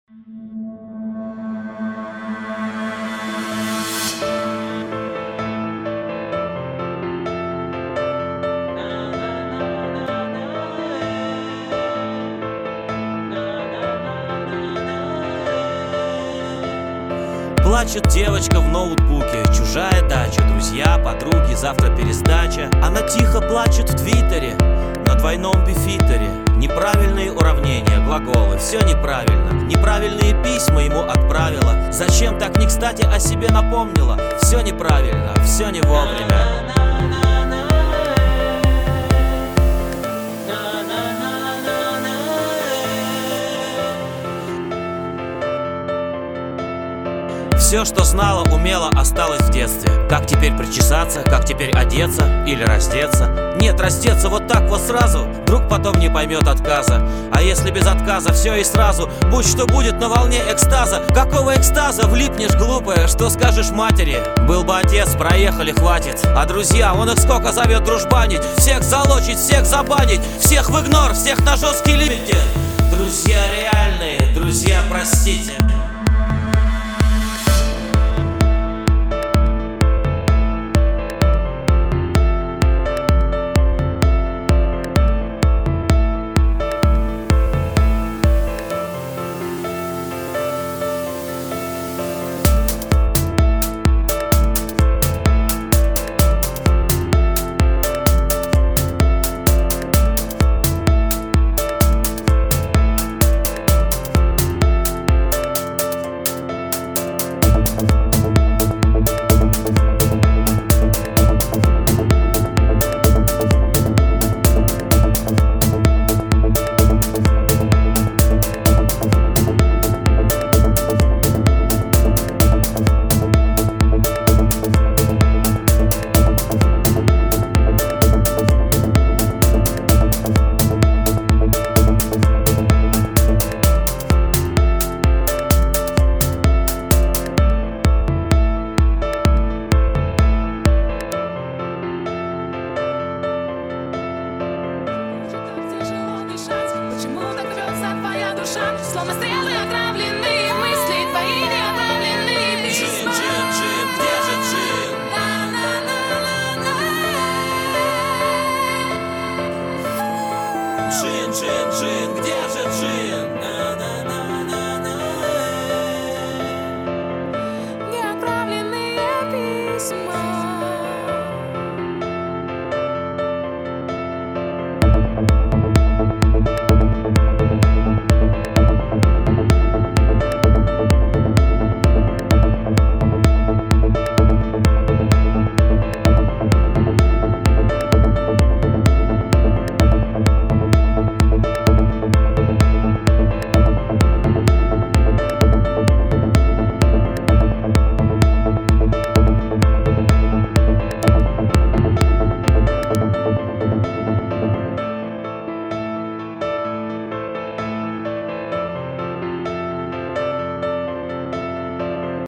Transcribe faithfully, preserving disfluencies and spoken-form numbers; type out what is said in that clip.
Плачет девочка в ноутбуке, чужая дача, друзья, подруги, завтра пересдача. Она тихо плачет в твиттере, на двойном бифитере. Неправильные уравнения, глаголы, все неправильно. Неправильные письма ему отправила. Зачем так не кстати о себе напомнила? Все неправильно, все не вовремя. Все, что знала, умела, осталось в детстве. Как теперь причесаться, как теперь одеться или раздеться? Нет, раздеться вот так вот сразу, вдруг потом не поймет отказа. А если без отказа все и сразу, будь что будет на волне экстаза. Какого экстаза? Влипнешь, глупая, что скажешь матери? Был бы отец, проехали, хватит. А друзья, он их сколько зовет дружбанить. Всех залочить, всех забанить, всех в игнор, всех на жесткий лимите. Друзья реальные, друзья, простите. Почему так рвется твоя душа? Словно стоять